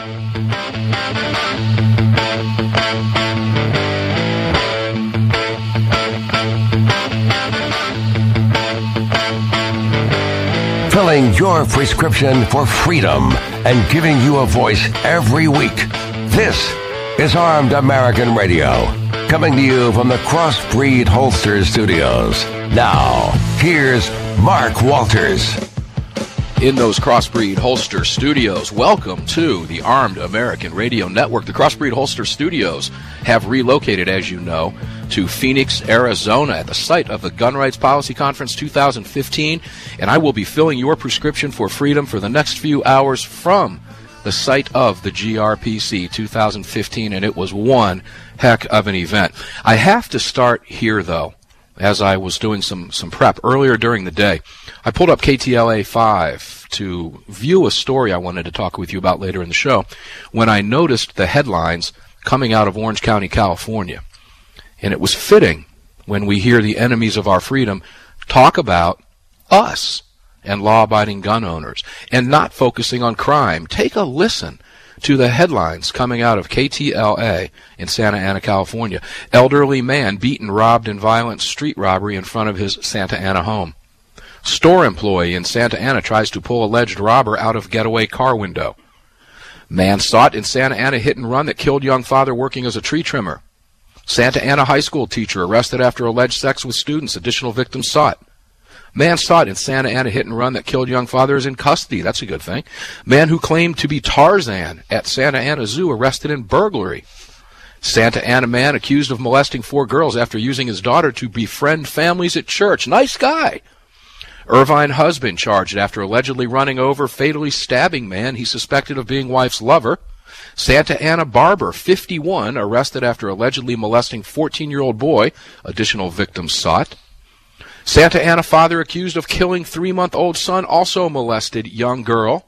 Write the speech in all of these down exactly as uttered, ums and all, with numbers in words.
Filling your prescription for freedom and giving you a voice every week. This is Armed American Radio, coming to you from the Crossbreed Holster Studios. Now, here's Mark Walters. In those Crossbreed Holster Studios, welcome to the Armed American Radio Network. The Crossbreed Holster Studios have relocated, as you know, to Phoenix, Arizona, at the site of the Gun Rights Policy Conference two thousand fifteen, and I will be filling your prescription for freedom for the next few hours from the site of the G R P C two thousand fifteen, and it was one heck of an event. I have to start here, though, as I was doing some, some prep earlier during the day. I pulled up K T L A five to view a story I wanted to talk with you about later in the show when I noticed the headlines coming out of Orange County, California. And it was fitting when we hear the enemies of our freedom talk about us and law-abiding gun owners and not focusing on crime. Take a listen to the headlines coming out of K T L A in Santa Ana, California. Elderly man beaten, robbed in violent street robbery in front of his Santa Ana home. Store employee in Santa Ana tries to pull alleged robber out of getaway car window. Man sought in Santa Ana hit and run that killed young father working as a tree trimmer. Santa Ana high school teacher arrested after alleged sex with students. Additional victims sought. Man sought in Santa Ana hit and run that killed young father is in custody. That's a good thing. Man who claimed to be Tarzan at Santa Ana Zoo arrested in burglary. Santa Ana man accused of molesting four girls after using his daughter to befriend families at church. Nice guy. Irvine husband charged after allegedly running over, fatally stabbing man he suspected of being wife's lover. Santa Ana barber, fifty-one, arrested after allegedly molesting fourteen-year-old boy. Additional victims sought. Santa Ana father accused of killing three-month-old son, also molested young girl.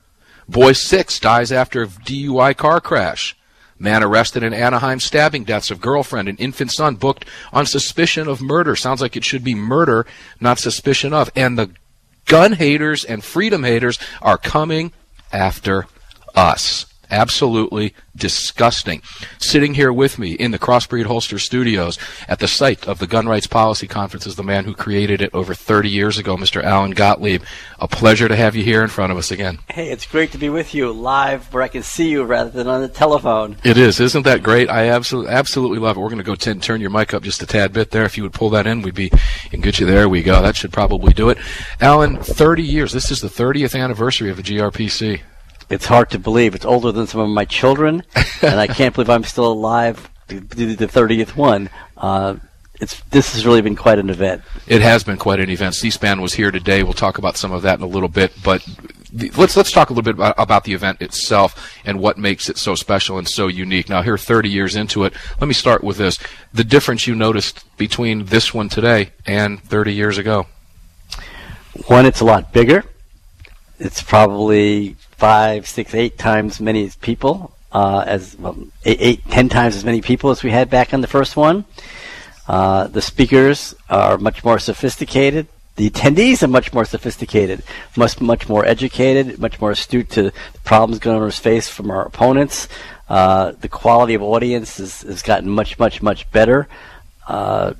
Boy six dies after D U I car crash. Man arrested in Anaheim, stabbing deaths of girlfriend and infant son booked on suspicion of murder. Sounds like it should be murder, not suspicion of. And the gun haters and freedom haters are coming after us. Absolutely disgusting. Sitting here with me in the Crossbreed Holster Studios at the site of the Gun Rights Policy Conference is the man who created it over thirty years ago, Mister Alan Gottlieb. A pleasure to have you here in front of us again. Hey, it's great to be with you live where I can see you rather than on the telephone. It is. Isn't that great? I absolutely, absolutely love it. We're going to go t- turn your mic up just a tad bit there. If you would pull that in, we'd be in good shape. There we go. That should probably do it. Alan, thirty years. This is the thirtieth anniversary of the G R P C. It's hard to believe. It's older than some of my children, and I can't believe I'm still alive to do the thirtieth one. Uh, it's this has really been quite an event. It has been quite an event. C-SPAN was here today. We'll talk about some of that in a little bit, but the, let's let's talk a little bit about, about the event itself and what makes it so special and so unique. Now, here, thirty years into it, let me start with this: the difference you noticed between this one today and thirty years ago. One, it's a lot bigger. It's probably five, six, eight times many people, uh, as well, eight, eight, ten times as many people as we had back on the first one. Uh, the speakers are much more sophisticated. The attendees are much more sophisticated, much, much more educated, much more astute to the problems gun owners face from our opponents. Uh, the quality of audience has, has gotten much, much, much better. Uh,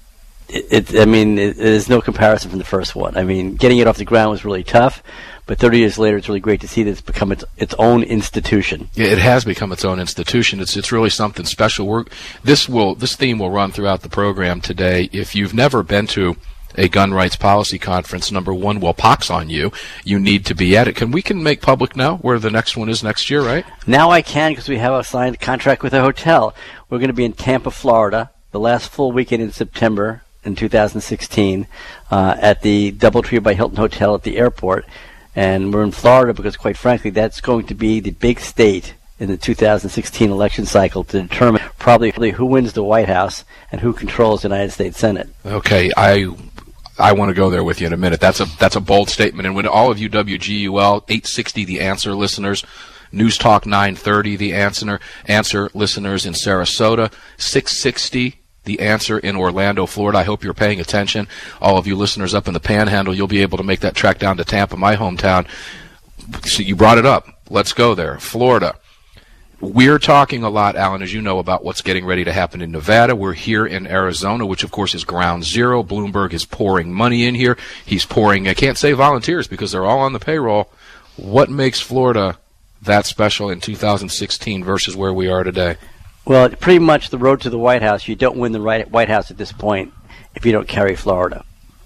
it, it, I mean, it, there's no comparison from the first one. I mean, getting it off the ground was really tough. But thirty years later, it's really great to see that it's become its its own institution. Yeah, it has become its own institution. It's it's really something special. We're, this will this theme will run throughout the program today. If you've never been to a gun rights policy conference, number one, well, pox on you. You need to be at it. Can we can make public now where the next one is next year, right? Now I can, because we have a signed contract with a hotel. We're going to be in Tampa, Florida, the last full weekend in September in two thousand sixteen, uh, at the DoubleTree by Hilton Hotel at the airport. And we're in Florida because, quite frankly, that's going to be the big state in the two thousand sixteen election cycle to determine probably who wins the White House and who controls the United States Senate. Okay, I I want to go there with you in a minute. That's a that's a bold statement. And when all of you W G U L eight sixty The Answer listeners, News Talk nine thirty The Answer Answer listeners in Sarasota, six sixty The Answer in Orlando, Florida. I hope you're paying attention. All of you listeners up in the Panhandle, you'll be able to make that trek down to Tampa, my hometown. So you brought it up. Let's go there. Florida. we're talking a lot, Alan, as you know, about what's getting ready to happen in Nevada. We're here in Arizona, which, of course, is ground zero. Bloomberg is pouring money in here. He's pouring, I can't say volunteers because they're all on the payroll. What makes Florida that special in two thousand sixteen versus where we are today? Well, pretty much the road to the White House, you don't win the right White House at this point if you don't carry Florida.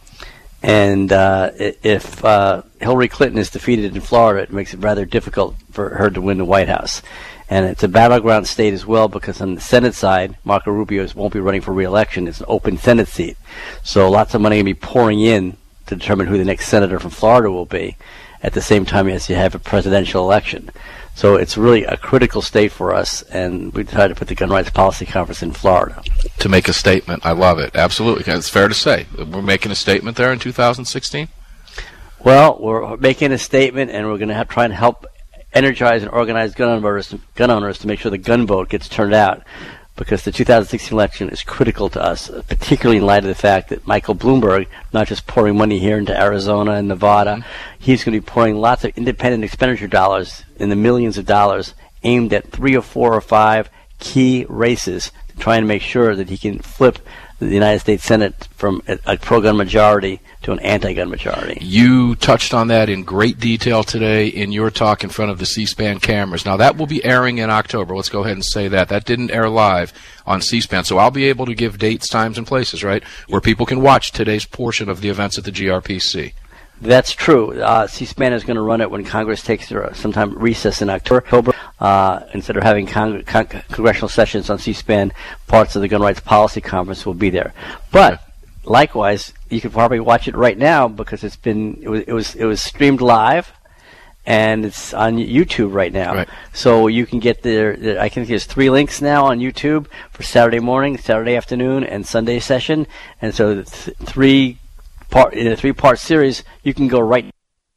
And uh, if uh, Hillary Clinton is defeated in Florida, it makes it rather difficult for her to win the White House. And it's a battleground state as well because on the Senate side, Marco Rubio won't be running for re-election. It's an open Senate seat. So lots of money will be pouring in to determine who the next senator from Florida will be at the same time as you have a presidential election. So it's really a critical state for us, and we decided to put the Gun Rights Policy Conference in Florida. To make a statement. I love it. Absolutely. It's fair to say. We're making a statement there in two thousand sixteen? Well, we're making a statement, and we're going to have, try and help energize and organize gun owners, gun owners to make sure the gun vote gets turned out, because the two thousand sixteen election is critical to us, particularly in light of the fact that Michael Bloomberg, not just pouring money here into Arizona and Nevada, mm-hmm. he's going to be pouring lots of independent expenditure dollars in the millions of dollars aimed at three or four or five key races to try and make sure that he can flip the United States Senate from a, a pro-gun majority to an anti-gun majority. You touched on that in great detail today in your talk in front of the C-SPAN cameras. Now, that will be airing in October. Let's go ahead and say that. That didn't air live on C-SPAN, so I'll be able to give dates, times, and places, right, where people can watch today's portion of the events at the G R P C. That's true. Uh, C-SPAN is going to run it when Congress takes their sometime recess in October. Uh, instead of having con- con- congressional sessions on C-SPAN, parts of the Gun Rights Policy Conference will be there. But okay. Likewise, you can probably watch it right now because it's been it was it was it was streamed live, and it's on YouTube right now. Right. So you can get there. there. I think there's three links now on YouTube for Saturday morning, Saturday afternoon, and Sunday session. And so the th- three part in a three part series, you can go right.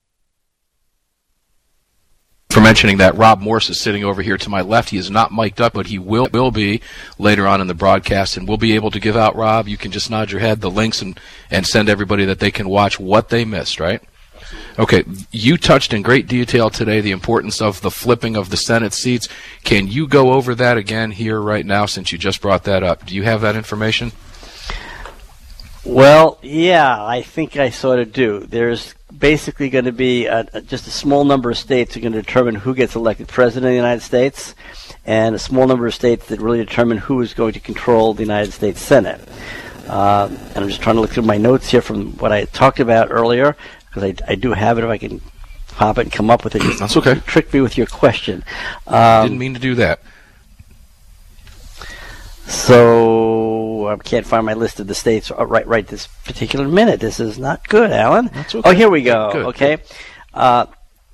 For mentioning that, Rob Morse is sitting over here to my left. He is not mic'd up, but he will will be later on in the broadcast, and we'll be able to give out, Rob, you can just nod your head, the links, and, and send everybody that they can watch what they missed, right? Okay, you touched in great detail today the importance of the flipping of the Senate seats. Can you go over that again here right now since you just brought that up? Do you have that information? Well, yeah, I think I sort of do. There's basically going to be a, a, just a small number of states that are going to determine who gets elected president of the United States, and a small number of states that really determine who is going to control the United States Senate. Uh, and I'm just trying to look through my notes here from what I talked about earlier, because I, I do have it if I can pop it and come up with it. That's okay. Trick me with your question. Um, Didn't mean to do that. So I can't find my list of the states right right this particular minute. This is not good, Alan. That's okay. Oh, here we go. Good. Okay. Uh,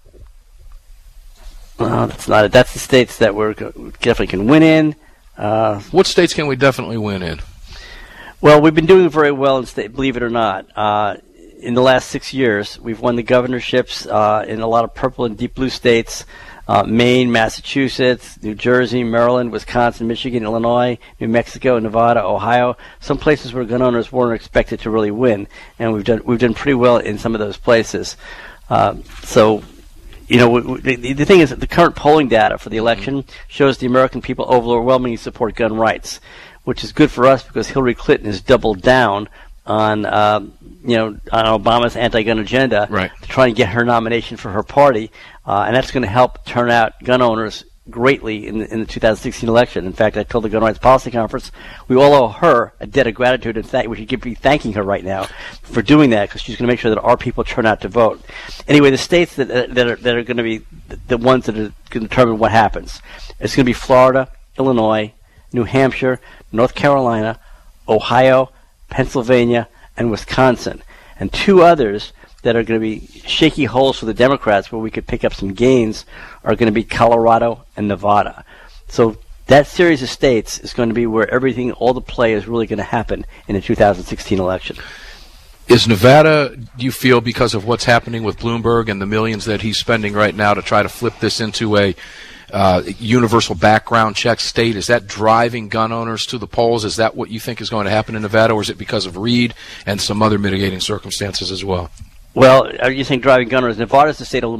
well, that's not it. That's the states that we're definitely can win in. Uh, what states can we definitely win in? Well, we've been doing very well in state, believe it or not. Uh, in the last six years, we've won the governorships uh, in a lot of purple and deep blue states. Uh, Maine, Massachusetts, New Jersey, Maryland, Wisconsin, Michigan, Illinois, New Mexico, Nevada, Ohio. Some places where gun owners weren't expected to really win, and we've done we've done pretty well in some of those places. Uh, so, you know, we, we, the, the thing is that the current polling data for the election shows the American people overwhelmingly support gun rights, which is good for us because Hillary Clinton has doubled down on uh, you know on Obama's anti-gun agenda right. to try and get her nomination for her party. Uh, and that's going to help turn out gun owners greatly in the, in the two thousand sixteen election. In fact, I told the Gun Rights Policy Conference we all owe her a debt of gratitude, and th- we should be thanking her right now for doing that because she's going to make sure that our people turn out to vote. Anyway, the states that, that are, that are going to be the ones that are going to determine what happens, it's going to be Florida, Illinois, New Hampshire, North Carolina, Ohio, Pennsylvania, and Wisconsin, and two others that are going to be shaky holes for the Democrats where we could pick up some gains are going to be Colorado and Nevada. So that series of states is going to be where everything, all the play is really going to happen in the two thousand sixteen election. Is Nevada, do you feel, because of what's happening with Bloomberg and the millions that he's spending right now to try to flip this into a uh, universal background check state, is that driving gun owners to the polls? Is that what you think is going to happen in Nevada, or is it because of Reed and some other mitigating circumstances as well? Well, are you saying driving gun owners? Nevada is the state of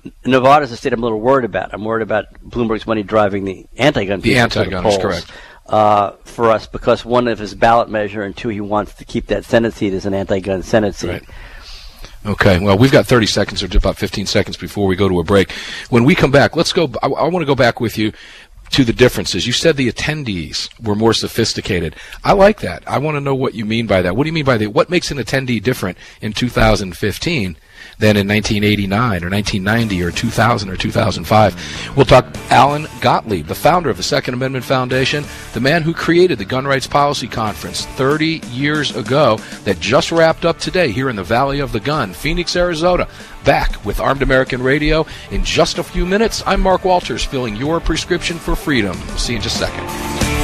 Nevada's a state I'm a little worried about. I'm worried about Bloomberg's money driving the anti-gun The anti-gun is correct. Uh, for us, because one of his ballot measure, and two, he wants to keep that Senate seat as an anti-gun Senate seat. Right. Okay, well, we've got thirty seconds or about fifteen seconds before we go to a break. When we come back, let's go. I, I want to go back with you to the differences. You said the attendees were more sophisticated. I like that. I want to know what you mean by that. What do you mean by that? What makes an attendee different in two thousand fifteen than in nineteen eighty-nine or nineteen ninety or two thousand or two thousand five? We'll talk Alan Gottlieb, the founder of the Second Amendment Foundation, the man who created the Gun Rights Policy Conference thirty years ago that just wrapped up today here in the Valley of the Gun, Phoenix, Arizona. Back with Armed American Radio in just a few minutes. I'm Mark Walters, filling your prescription for freedom. We'll see you in just a second.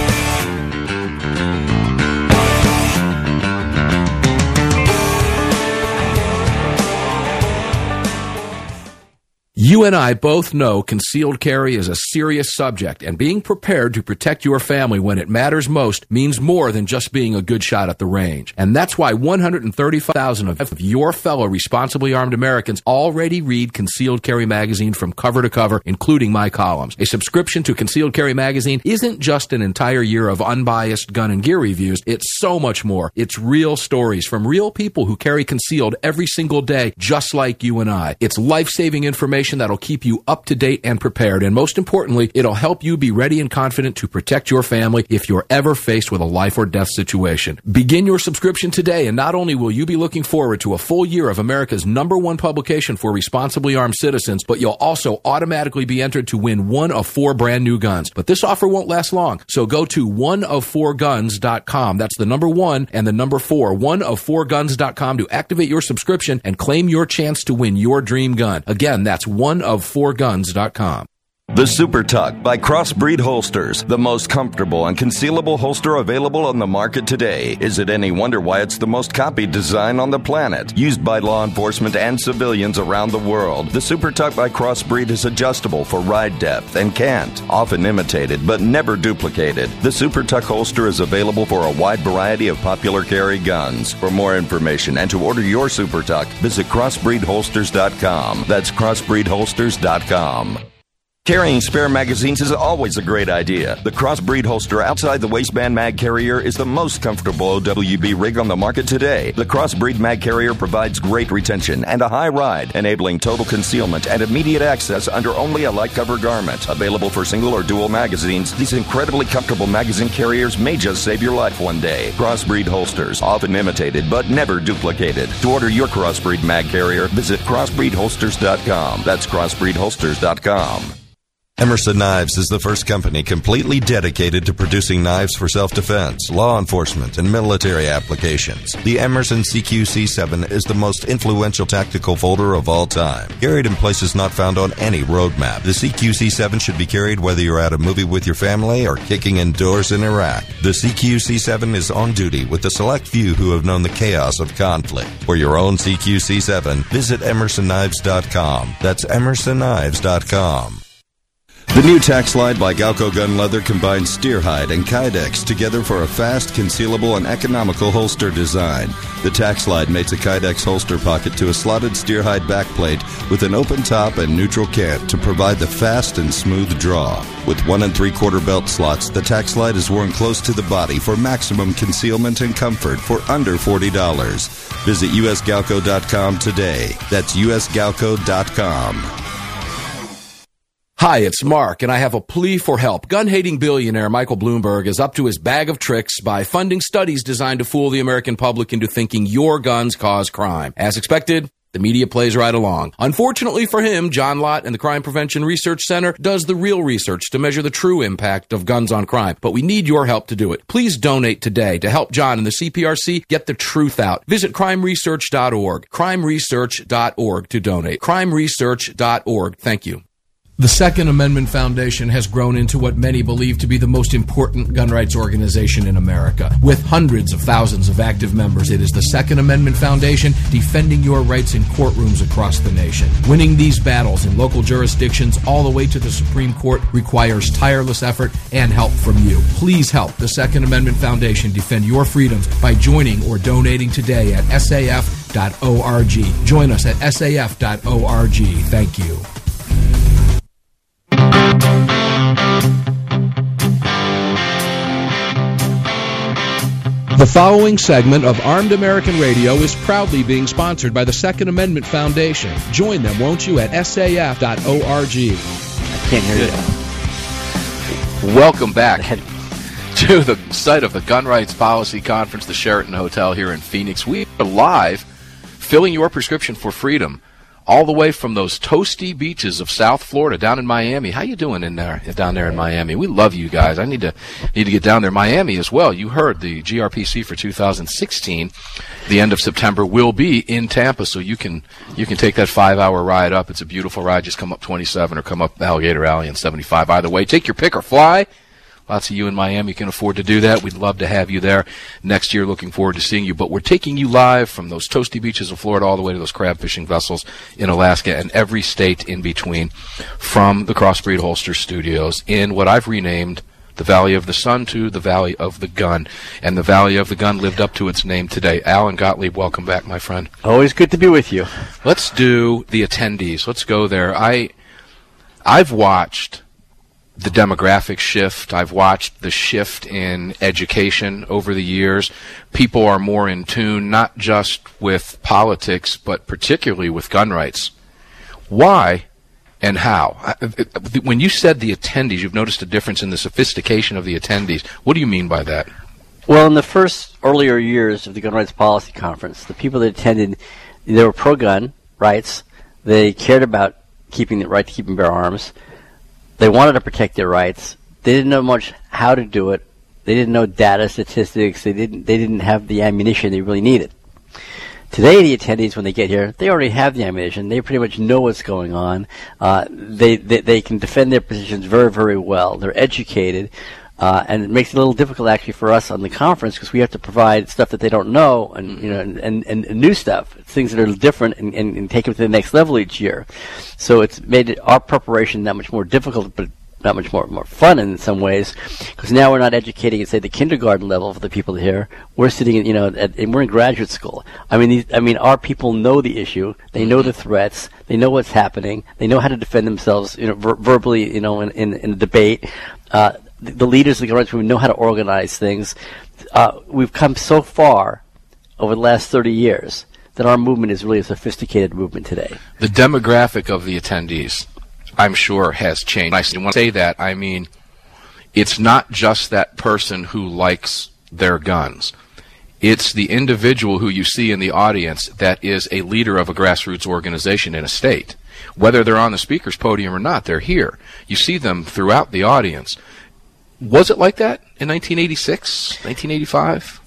You and I both know concealed carry is a serious subject, and being prepared to protect your family when it matters most means more than just being a good shot at the range. And that's why one hundred thirty-five thousand of your fellow responsibly armed Americans already read Concealed Carry Magazine from cover to cover, including my columns. A subscription to Concealed Carry Magazine isn't just an entire year of unbiased gun and gear reviews. It's so much more. It's real stories from real people who carry concealed every single day, just like you and I. It's life-saving information that'll keep you up to date and prepared, and most importantly, it'll help you be ready and confident to protect your family if you're ever faced with a life or death situation. Begin your subscription today, and not only will you be looking forward to a full year of America's number one publication for responsibly armed citizens, but you'll also automatically be entered to win one of four brand new guns. But this offer won't last long, so go to one of four guns dot com. That's the number one and the number four, one of four guns dot com, to activate your subscription and claim your chance to win your dream gun. Again, that's one of four guns dot com. The Super Tuck by Crossbreed Holsters, the most comfortable and concealable holster available on the market today. Is it any wonder why it's the most copied design on the planet? Used by law enforcement and civilians around the world, the Super Tuck by Crossbreed is adjustable for ride depth and cant, often imitated but never duplicated. The Super Tuck holster is available for a wide variety of popular carry guns. For more information and to order your Super Tuck, visit crossbreed holsters dot com. That's crossbreed holsters dot com. Carrying spare magazines is always a great idea. The Crossbreed holster outside the waistband mag carrier is the most comfortable O W B rig on the market today. The Crossbreed mag carrier provides great retention and a high ride, enabling total concealment and immediate access under only a light cover garment. Available for single or dual magazines, these incredibly comfortable magazine carriers may just save your life one day. Crossbreed holsters, often imitated but never duplicated. To order your Crossbreed mag carrier, visit crossbreed holsters dot com. That's crossbreed holsters dot com. Emerson Knives is the first company completely dedicated to producing knives for self-defense, law enforcement, and military applications. The Emerson C Q C seven is the most influential tactical folder of all time, carried in places not found on any roadmap. The C Q C seven should be carried whether you're at a movie with your family or kicking indoors in Iraq. The C Q C seven is on duty with the select few who have known the chaos of conflict. For your own C Q C seven, visit emerson knives dot com. That's emerson knives dot com. The new Tac Slide by Galco Gun Leather combines steer hide and Kydex together for a fast, concealable, and economical holster design. The Tac Slide mates a Kydex holster pocket to a slotted steer hide backplate with an open top and neutral cant to provide the fast and smooth draw. With one and three quarter belt slots, the Tac Slide is worn close to the body for maximum concealment and comfort for under forty dollars. Visit U S galco dot com today. That's U S galco dot com. Hi, it's Mark, and I have a plea for help. Gun-hating billionaire Michael Bloomberg is up to his bag of tricks by funding studies designed to fool the American public into thinking your guns cause crime. As expected, the media plays right along. Unfortunately for him, John Lott and the Crime Prevention Research Center does the real research to measure the true impact of guns on crime. But we need your help to do it. Please donate today to help John and the C P R C get the truth out. Visit crime research dot org. crime research dot org to donate. crime research dot org. Thank you. The Second Amendment Foundation has grown into what many believe to be the most important gun rights organization in America. With hundreds of thousands of active members, it is the Second Amendment Foundation defending your rights in courtrooms across the nation. Winning these battles in local jurisdictions all the way to the Supreme Court requires tireless effort and help from you. Please help the Second Amendment Foundation defend your freedoms by joining or donating today at S A F dot org. Join us at S A F dot org. Thank you. The following segment of Armed American Radio is proudly being sponsored by the Second Amendment Foundation. Join them, won't you, at S A F dot org. I can't hear you. Welcome back to the site of the Gun Rights Policy Conference, the Sheraton Hotel here in Phoenix. We are live, filling your prescription for freedom, all the way from those toasty beaches of South Florida down in Miami. How you doing in there, down there in Miami? We love you guys. I need to need to get down there. Miami as well. You heard the G R P C for two thousand sixteen, the end of September, will be in Tampa, so you can you can take that five-hour ride up. It's a beautiful ride. Just come up twenty-seven or come up Alligator Alley in seventy-five. Either way, take your pick or fly. Lots of you in Miami can afford to do that. We'd love to have you there next year. Looking forward to seeing you. But we're taking you live from those toasty beaches of Florida all the way to those crab fishing vessels in Alaska and every state in between from the Crossbreed Holster Studios in what I've renamed the Valley of the Sun to the Valley of the Gun. And the Valley of the Gun lived up to its name today. Alan Gottlieb, welcome back, my friend. Always good to be with you. Let's do the attendees. Let's go there. I, I've watched the demographic shift. I've watched the shift in education over the years. People are more in tune, not just with politics, but particularly with gun rights. Why and how? When you said the attendees, you've noticed a difference in the sophistication of the attendees. What do you mean by that? Well, in the first earlier years of the Gun Rights Policy Conference, the people that attended, they were pro-gun rights. They cared about keeping the right to keep and bear arms. They wanted to protect their rights. They didn't know much how to do it. They didn't know data, statistics. They didn't. They didn't have the ammunition they really needed. Today, the attendees, when they get here, they already have the ammunition. They pretty much know what's going on. Uh, they, they they can defend their positions very, very well. They're educated, uh, and it makes it a little difficult actually for us on the conference because we have to provide stuff that they don't know, and you know, and, and, and new stuff, things that are different, and, and, and take it to the next level each year. So it's made it, our preparation that much more difficult, but not much more more fun in some ways, because now we're not educating at, say, the kindergarten level for the people here. We're sitting, in, you know, at, and we're in graduate school. I mean, these, I mean, our people know the issue. They know the threats. They know what's happening. They know how to defend themselves, you know, ver- verbally, you know, in in, in a debate. Uh, the, the leaders of the gun rights movement know how to organize things. Uh, we've come so far over the last thirty years that our movement is really a sophisticated movement today. The demographic of the attendees, I'm sure, has changed. When I say that, I mean it's not just that person who likes their guns. It's the individual who you see in the audience that is a leader of a grassroots organization in a state. Whether they're on the speaker's podium or not, they're here. You see them throughout the audience. Was it like that in nineteen eighty-six, nineteen eighty-five?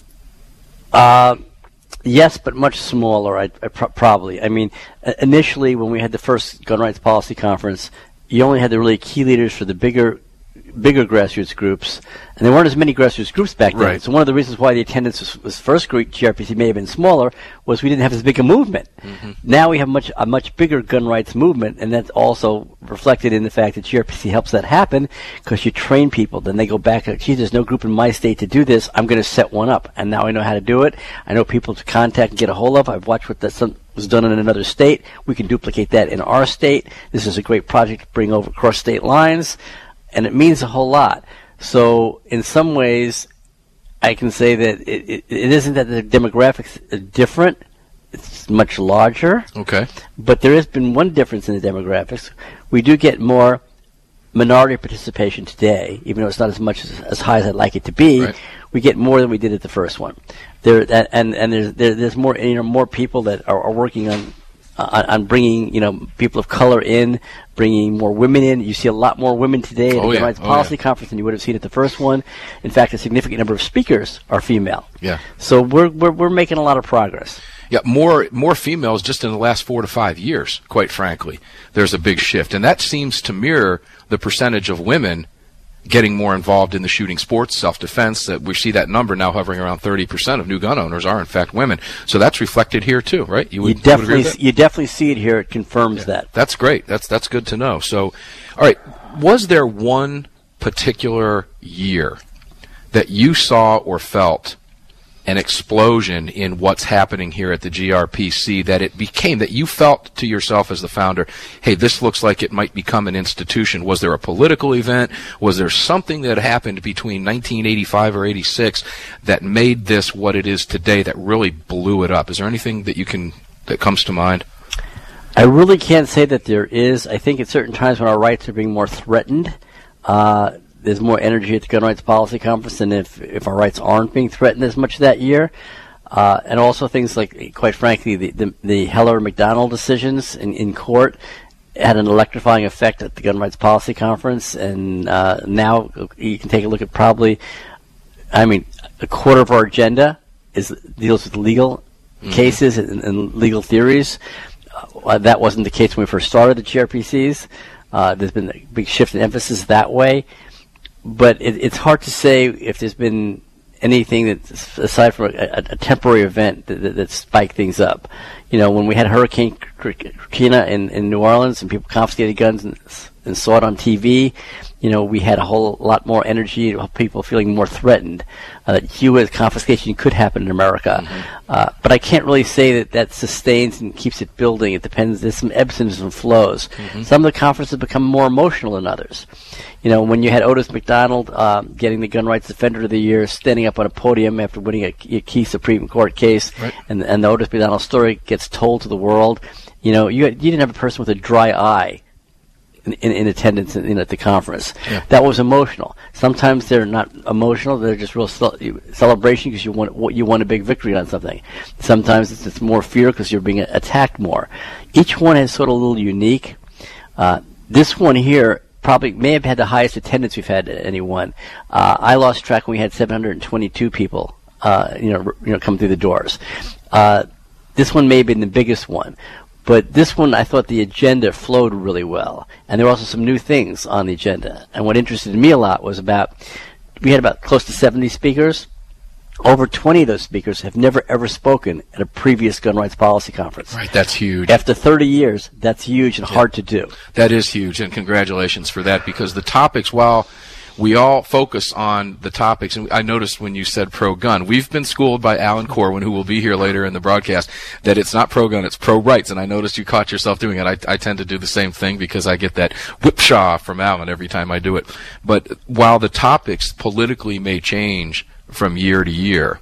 Uh, yes, but much smaller, I, I pro- probably. I mean, uh, initially when we had the first Gun Rights Policy Conference, you only had the really key leaders for the bigger bigger grassroots groups, and there weren't as many grassroots groups back then. Right. So one of the reasons why the attendance was, was first G R P C may have been smaller was we didn't have as big a movement. Mm-hmm. Now we have much a much bigger gun rights movement, and that's also reflected in the fact that G R P C helps that happen because you train people. Then they go back and, gee, there's no group in my state to do this. I'm going to set one up, and now I know how to do it. I know people to contact and get a hold of. I've watched what that some, was done in another state. We can duplicate that in our state. This is a great project to bring over across state lines. And it means a whole lot. So in some ways, I can say that it, it, it isn't that the demographics are different. It's much larger. Okay. But there has been one difference in the demographics. We do get more minority participation today, even though it's not as much as, as high as I'd like it to be. Right. We get more than we did at the first one. There and and there's there, there's more you know more people that are, are working on. Uh, on bringing, you know, people of color in, bringing more women in. You see a lot more women today at oh, the yeah. Gun Rights oh, Policy yeah. Conference than you would have seen at the first one. In fact, a significant number of speakers are female. Yeah. So we're we're we're making a lot of progress. Yeah, more more females just in the last four to five years, quite frankly. There's a big shift. And that seems to mirror the percentage of women getting more involved in the shooting sports, self-defense. That we see that number now hovering around thirty percent of new gun owners are, in fact, women. So that's reflected here, too, right? You, would, you definitely you, would you definitely see it here. It confirms yeah. that. That's great. That's that's good to know. So, all right, was there one particular year that you saw or felt an explosion in what's happening here at the G R P C, that it became, that you felt to yourself as the founder, hey, this looks like it might become an institution? Was there a political event? Was there something that happened between nineteen eighty-five or eighty-six that made this what it is today, that really blew it up? Is there anything that you can, that comes to mind? I really can't say that there is. I think at certain times when our rights are being more threatened, uh, there's more energy at the Gun Rights Policy Conference than if, if our rights aren't being threatened as much that year. Uh, and also things like, quite frankly, the, the, the Heller-McDonald decisions in, in court had an electrifying effect at the Gun Rights Policy Conference. And uh, now you can take a look at probably, I mean, a quarter of our agenda is deals with legal mm-hmm. cases and, and legal theories. Uh, that wasn't the case when we first started the G R P Cs. Uh, there's been a big shift in emphasis that way. But it, it's hard to say if there's been anything that's, aside from a, a, a temporary event, that, that, that spiked things up. You know, when we had Hurricane Katrina in, in New Orleans and people confiscated guns and, and saw it on T V, you know, we had a whole lot more energy, people feeling more threatened. Uh, that U S confiscation could happen in America. Mm-hmm. Uh, but I can't really say that that sustains and keeps it building. It depends. There's some ebbs and flows. Mm-hmm. Some of the conferences become more emotional than others. You know, when you had Otis McDonald um, getting the Gun Rights Defender of the Year, standing up on a podium after winning a, a key Supreme Court case, right. and, and the Otis McDonald story gets told to the world, you know, you, had, you didn't have a person with a dry eye in, in, in attendance in, in, at the conference. Yeah. That was emotional. Sometimes they're not emotional; they're just real ce- celebration because you won you won a big victory on something. Sometimes it's, it's more fear because you're being attacked more. Each one is sort of a little unique. Uh, this one here probably may have had the highest attendance we've had at any one. Uh, I lost track when we had seven hundred twenty-two people, uh, you know, r- you know, come through the doors. Uh, this one may have been the biggest one. But this one, I thought the agenda flowed really well. And there were also some new things on the agenda. And what interested me a lot was about, we had about close to seventy speakers. Over twenty of those speakers have never, ever spoken at a previous gun rights policy conference. Right, that's huge. After thirty years, that's huge and yeah. hard to do. That is huge, and congratulations for that, because the topics, while we all focus on the topics, and I noticed when you said pro-gun, we've been schooled by Alan Corwin, who will be here later in the broadcast, that it's not pro-gun, it's pro-rights, and I noticed you caught yourself doing it. I, I tend to do the same thing because I get that whipshaw from Alan every time I do it. But while the topics politically may change from year to year,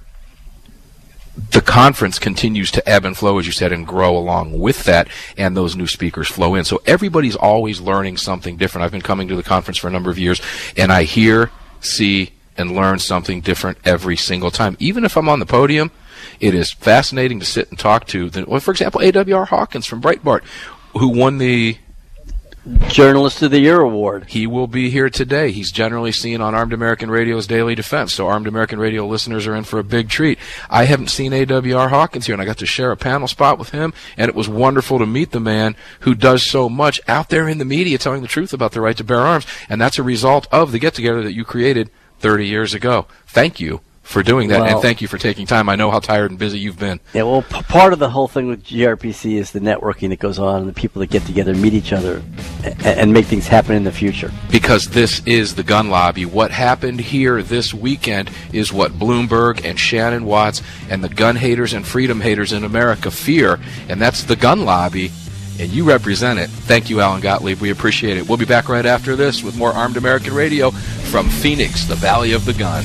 the conference continues to ebb and flow, as you said, and grow along with that, and those new speakers flow in. So everybody's always learning something different. I've been coming to the conference for a number of years, and I hear, see, and learn something different every single time. Even if I'm on the podium, it is fascinating to sit and talk to, the, well, for example, A W R Hawkins from Breitbart, who won the Journalist of the Year Award. He will be here today. He's generally seen on Armed American Radio's Daily Defense, so Armed American Radio listeners are in for a big treat. I haven't seen A W R Hawkins here, and I got to share a panel spot with him, and it was wonderful to meet the man who does so much out there in the media telling the truth about the right to bear arms, and that's a result of the get-together that you created thirty years ago. Thank you for doing that, well, and thank you for taking time. I know how tired and busy you've been. Yeah, well, p- part of the whole thing with G R P C is the networking that goes on and the people that get together, meet each other, and, and make things happen in the future. Because this is the gun lobby. What happened here this weekend is what Bloomberg and Shannon Watts and the gun haters and freedom haters in America fear, and that's the gun lobby, and you represent it. Thank you, Alan Gottlieb. We appreciate it. We'll be back right after this with more Armed American Radio from Phoenix, the Valley of the Gun.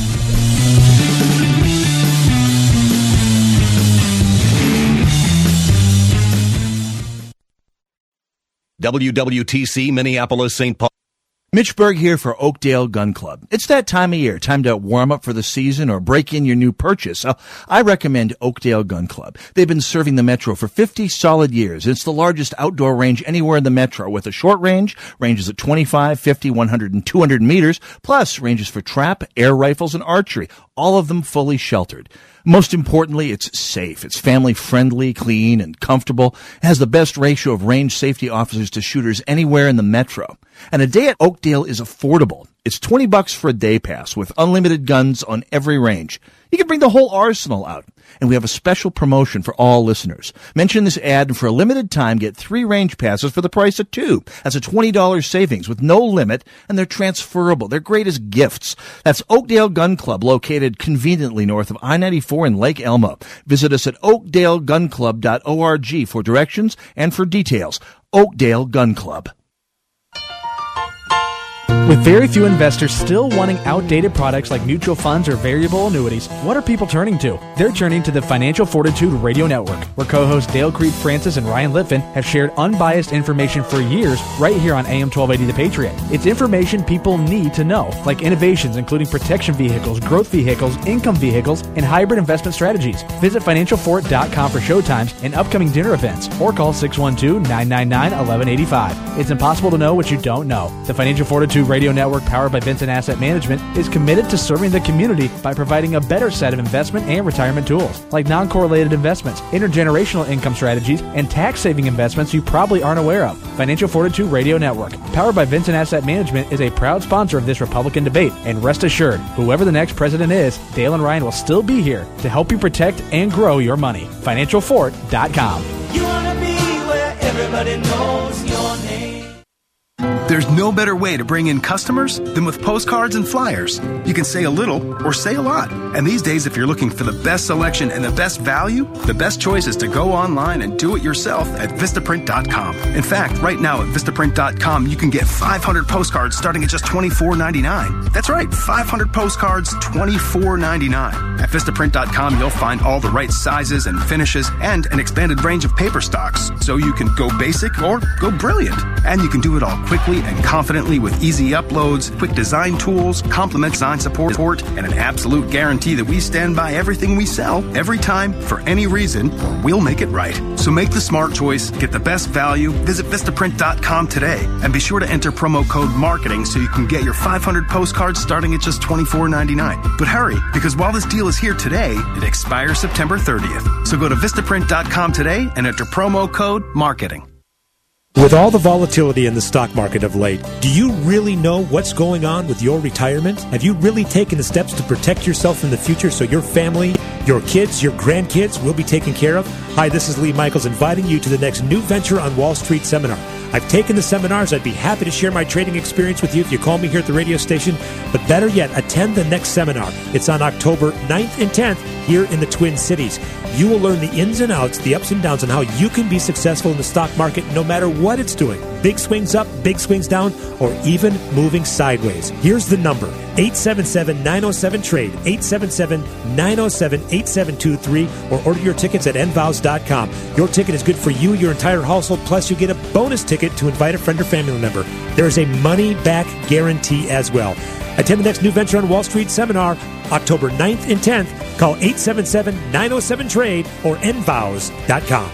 W W T C, Minneapolis, Saint Paul. Mitch Berg here for Oakdale Gun Club. It's that time of year, time to warm up for the season or break in your new purchase. So I recommend Oakdale Gun Club. They've been serving the Metro for fifty solid years. It's the largest outdoor range anywhere in the Metro, with a short range, ranges at twenty-five, fifty, one hundred, and two hundred meters, plus ranges for trap, air rifles, and archery, all of them fully sheltered. Most importantly, it's safe. It's family-friendly, clean, and comfortable. It has the best ratio of range safety officers to shooters anywhere in the Metro. And a day at Oakdale is affordable. It's twenty bucks for a day pass with unlimited guns on every range. You can bring the whole arsenal out. And we have a special promotion for all listeners. Mention this ad, and for a limited time, get three range passes for the price of two. That's a twenty dollars savings with no limit, and they're transferable. They're great as gifts. That's Oakdale Gun Club, located conveniently north of I ninety-four in Lake Elmo. Visit us at oakdale gun club dot org for directions and for details. Oakdale Gun Club. With very few investors still wanting outdated products like mutual funds or variable annuities, what are people turning to? They're turning to the Financial Fortitude Radio Network, where co-hosts Dale Creed Francis and Ryan Litvin have shared unbiased information for years right here on A M twelve eighty The Patriot. It's information people need to know, like innovations including protection vehicles, growth vehicles, income vehicles, and hybrid investment strategies. Visit financial fort dot com for showtimes and upcoming dinner events, or call six one two, nine nine nine, one one eight five. It's impossible to know what you don't know. The Financial Fortitude Radio Network, powered by Vincent Asset Management, is committed to serving the community by providing a better set of investment and retirement tools, like non-correlated investments, intergenerational income strategies, and tax-saving investments you probably aren't aware of. Financial Fortitude Radio Network, powered by Vincent Asset Management, is a proud sponsor of this Republican debate. And rest assured, whoever the next president is, Dale and Ryan will still be here to help you protect and grow your money. financial fort dot com. You want to be where everybody knows your name. There's no better way to bring in customers than with postcards and flyers. You can say a little or say a lot. And these days, if you're looking for the best selection and the best value, the best choice is to go online and do it yourself at vistaprint dot com. In fact, right now at vistaprint dot com, you can get five hundred postcards starting at just twenty-four ninety-nine. That's right, five hundred postcards, twenty-four ninety-nine. At vistaprint dot com, you'll find all the right sizes and finishes and an expanded range of paper stocks, so you can go basic or go brilliant. And you can do it all quickly and confidently with easy uploads, quick design tools, compliment design support, and an absolute guarantee that we stand by everything we sell, every time, for any reason, or we'll make it right. So make the smart choice, get the best value, visit vistaprint dot com today, and be sure to enter promo code MARKETING so you can get your five hundred postcards starting at just twenty-four ninety-nine. But hurry, because while this deal is here today, it expires September thirtieth. So go to vistaprint dot com today and enter promo code MARKETING. With all the volatility in the stock market of late, do you really know what's going on with your retirement? Have you really taken the steps to protect yourself in the future so your family, your kids, your grandkids will be taken care of? Hi, this is Lee Michaels inviting you to the next New Venture on Wall Street seminar. I've taken the seminars. I'd be happy to share my trading experience with you if you call me here at the radio station. But better yet, attend the next seminar. It's on October ninth and tenth here in the Twin Cities. You will learn the ins and outs, the ups and downs, on how you can be successful in the stock market no matter what it's doing. Big swings up, big swings down, or even moving sideways. Here's the number, eight seven seven, nine oh seven, trade, eight seven seven, nine oh seven, eight seven two three, or order your tickets at n vows dot com. Your ticket is good for you, your entire household, plus you get a bonus ticket to invite a friend or family member. There is a money-back guarantee as well. Attend the next New Venture on Wall Street seminar, October ninth and tenth. Call eight seven seven, nine oh seven, trade or n vows dot com.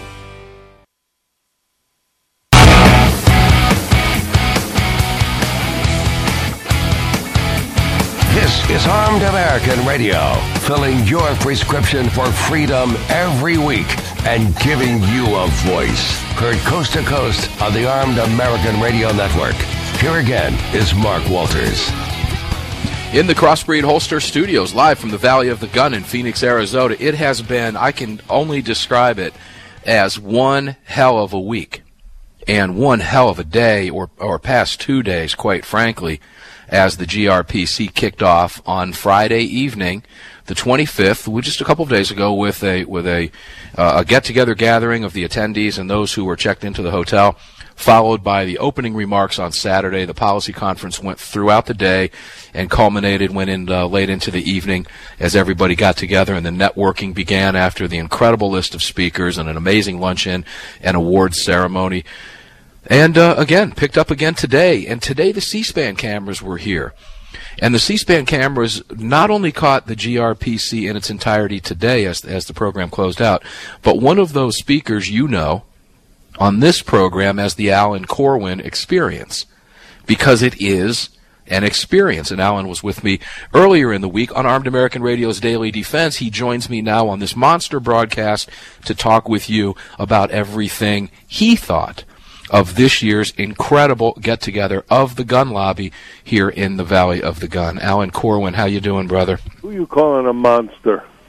This is Armed American Radio, filling your prescription for freedom every week and giving you a voice. Heard coast to coast on the Armed American Radio Network. Here again is Mark Walters. In the Crossbreed Holster Studios, live from the Valley of the Gun in Phoenix, Arizona, it has been, I can only describe it as one hell of a week and one hell of a day, or, or past two days, quite frankly, as the G R P C kicked off on Friday evening, the twenty-fifth, just a couple of days ago, with a with a, uh, a get-together gathering of the attendees and those who were checked into the hotel, followed by the opening remarks on Saturday. The policy conference went throughout the day and culminated, went in uh, late into the evening as everybody got together, and the networking began after the incredible list of speakers and an amazing luncheon and awards ceremony. And uh, again, picked up again today. And today the C-SPAN cameras were here. And the C-SPAN cameras not only caught the G R P C in its entirety today as, as the program closed out, but one of those speakers you know on this program as the Alan Corwin Experience, because it is an experience. And Alan was with me earlier in the week on Armed American Radio's Daily Defense. He joins me now on this monster broadcast to talk with you about everything he thought of this year's incredible get-together of the gun lobby here in the Valley of the Gun. Alan Corwin, how you doing, brother? Who you calling a monster?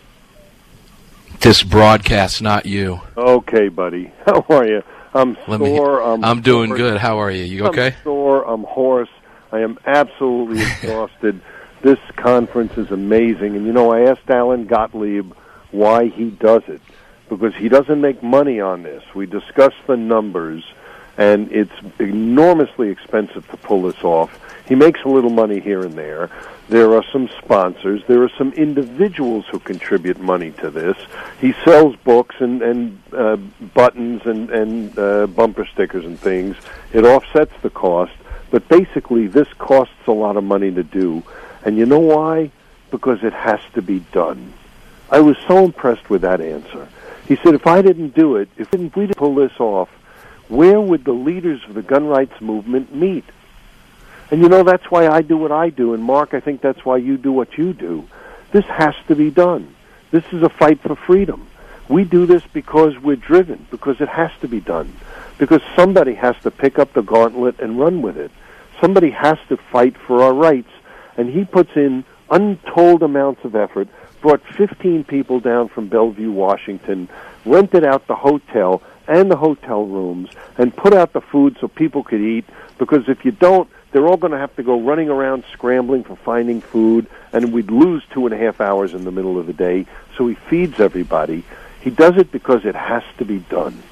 This broadcast, not you. Okay, buddy. How are you? I'm Let sore. Me, I'm, I'm doing sore. good. How are you? You okay? I'm sore. I'm hoarse. I am absolutely exhausted. This conference is amazing. And, you know, I asked Alan Gottlieb why he does it, because he doesn't make money on this. We discussed the numbers, and it's enormously expensive to pull this off. He makes a little money here and there. There are some sponsors. There are some individuals who contribute money to this. He sells books and, and uh, buttons and, and uh, bumper stickers and things. It offsets the cost. But basically, this costs a lot of money to do. And you know why? Because it has to be done. I was so impressed with that answer. He said, if I didn't do it, if we didn't pull this off, where would the leaders of the gun rights movement meet? And you know, that's why I do what I do. And Mark, I think that's why you do what you do. This has to be done. This is a fight for freedom. We do this because we're driven, because it has to be done. Because somebody has to pick up the gauntlet and run with it. Somebody has to fight for our rights. And he puts in untold amounts of effort, brought fifteen people down from Bellevue, Washington, rented out the hotel and the hotel rooms, and put out the food so people could eat, because if you don't, they're all going to have to go running around scrambling for finding food, and we'd lose two and a half hours in the middle of the day. So he feeds everybody. He does it because it has to be done.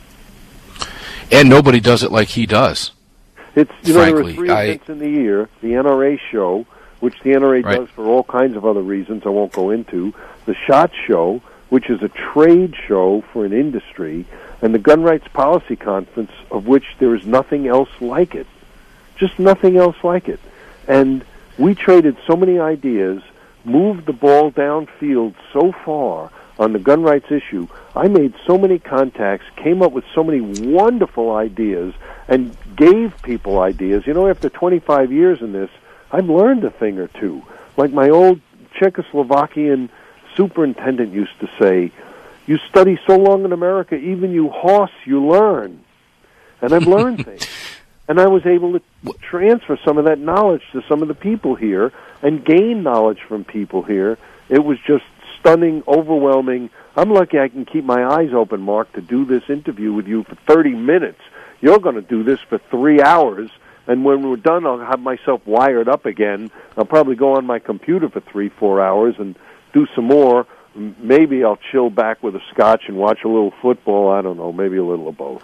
And nobody does it like he does. It's you Frankly, know, there are three I... events in the year: the N R A show, which the N R A right. does for all kinds of other reasons I won't go into; the SHOT Show, which is a trade show for an industry; and the Gun Rights Policy Conference, of which there is nothing else like it. Just nothing else like it. And we traded so many ideas, moved the ball downfield so far on the gun rights issue. I made so many contacts, came up with so many wonderful ideas, and gave people ideas. You know, after twenty-five years in this, I've learned a thing or two. Like my old Czechoslovakian superintendent used to say, you study so long in America, even you horse, you learn. And I've learned things. And I was able to transfer some of that knowledge to some of the people here and gain knowledge from people here. It was just stunning, overwhelming. I'm lucky I can keep my eyes open, Mark, to do this interview with you for thirty minutes. You're going to do this for three hours, and when we're done, I'll have myself wired up again. I'll probably go on my computer for three, four hours and do some more. Maybe I'll chill back with a scotch and watch a little football. I don't know, maybe a little of both.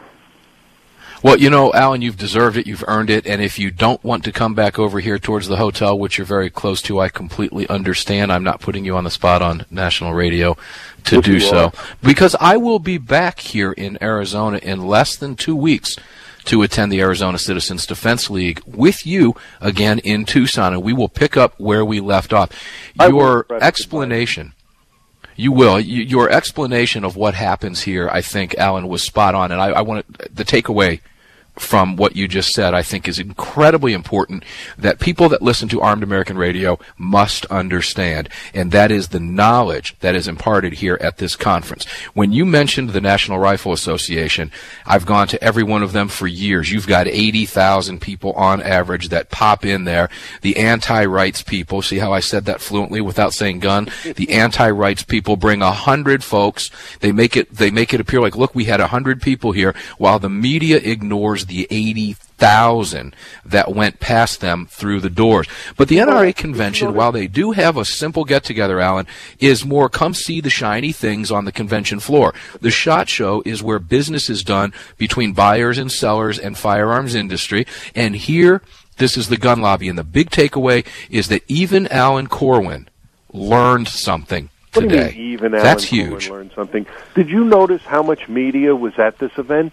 Well, you know, Alan, you've deserved it. You've earned it. And if you don't want to come back over here towards the hotel, which you're very close to, I completely understand. I'm not putting you on the spot on national radio to Yes, do you so. are. Because I will be back here in Arizona in less than two weeks to attend the Arizona Citizens Defense League with you again in Tucson. And we will pick up where we left off. Your explanation... You will. You, your explanation of what happens here, I think, Alan, was spot on. And I, I want to, the takeaway from what you just said, I think, is incredibly important that people that listen to Armed American Radio must understand, and that is the knowledge that is imparted here at this conference. When you mentioned the National Rifle Association, I've gone to every one of them for years. You've got eighty thousand people on average that pop in there. The anti-rights people, see how I said that fluently without saying gun? The anti-rights people bring a hundred folks. They make it, they make it appear like, look, we had a hundred people here, while the media ignores the eighty thousand that went past them through the doors. But the N R A convention, while they do have a simple get-together, Alan, is more come see the shiny things on the convention floor. The SHOT Show is where business is done between buyers and sellers and firearms industry. And here, this is the gun lobby. And the big takeaway is that even Alan Corwin learned something today. What do you mean, even That's Alan huge. Corwin learned something? Did you notice how much media was at this event?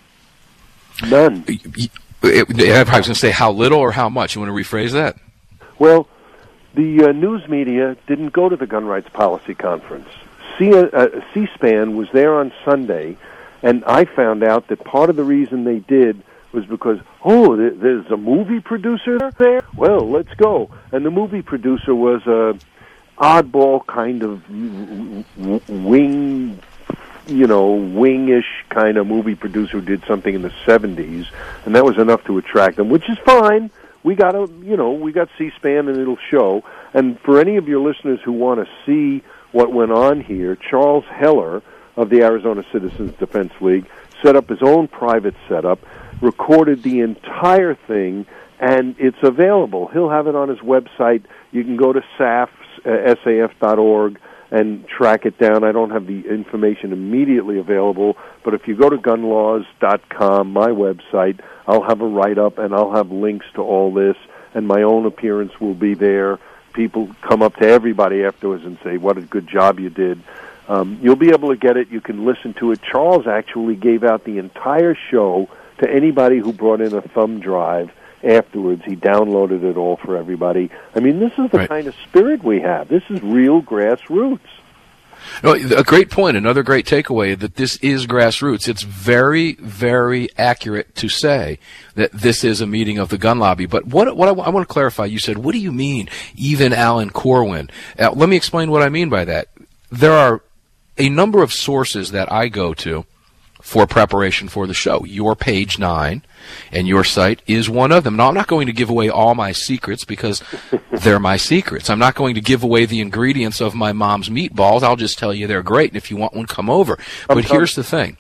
None. It, I was going to say how little or how much. You want to rephrase that? Well, the uh, news media didn't go to the Gun Rights Policy Conference. C- uh, C-SPAN was there on Sunday, and I found out that part of the reason they did was because, oh, th- there's a movie producer there? Well, let's go. And the movie producer was a oddball kind of w- w- wing... you know, wingish kind of movie producer who did something in the seventies, and that was enough to attract them, which is fine. We got a, you know, we got C-SPAN and it'll show. And for any of your listeners who want to see what went on here. Charles Heller of the Arizona Citizens Defense League set up his own private setup, recorded the entire thing, and it's available. He'll have it on his website. You can go to S A F, uh, S A F dot org, and track it down. I don't have the information immediately available, but if you go to gun laws dot com, my website, I'll have a write-up, and I'll have links to all this, and my own appearance will be there. People come up to everybody afterwards and say, what a good job you did. Um, you'll be able to get it. You can listen to it. Charles actually gave out the entire show to anybody who brought in a thumb drive afterwards. He downloaded it all for everybody. I mean, this is the right. kind of spirit we have. This is real grassroots. No, a great point, another great takeaway, that this is grassroots. It's very, very accurate to say that this is a meeting of the gun lobby. But what, what I, I want to clarify, you said, what do you mean, even Alan Corwin? Uh, let me explain what I mean by that. There are a number of sources that I go to for preparation for the show. Your Page Nine and your site is one of them. Now, I'm not going to give away all my secrets because they're my secrets. I'm not going to give away the ingredients of my mom's meatballs. I'll just tell you they're great, and if you want one, come over. But here's the thing.